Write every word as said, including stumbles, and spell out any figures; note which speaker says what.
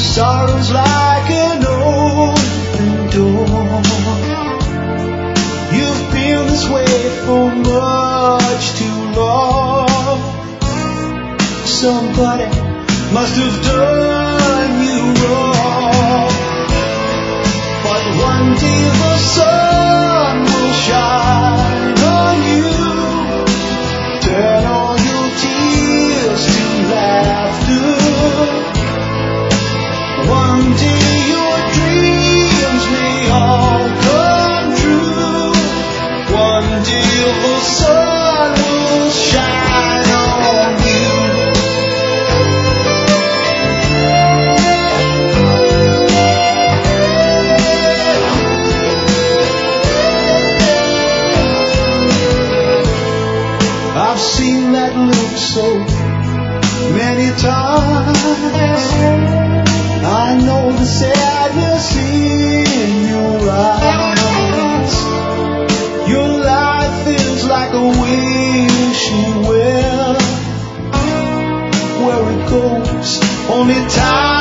Speaker 1: sorrow's like an open door. You've been this way for much too long. Somebody must have done you wrong. But one day the sun will shine on you. Turn all your tears to laughter. One day your dreams may all come true. One day the sun will shine on you. I've seen that look so many times. I know the sadness in your eyes. Your life is like a wishing well. Where it goes, only time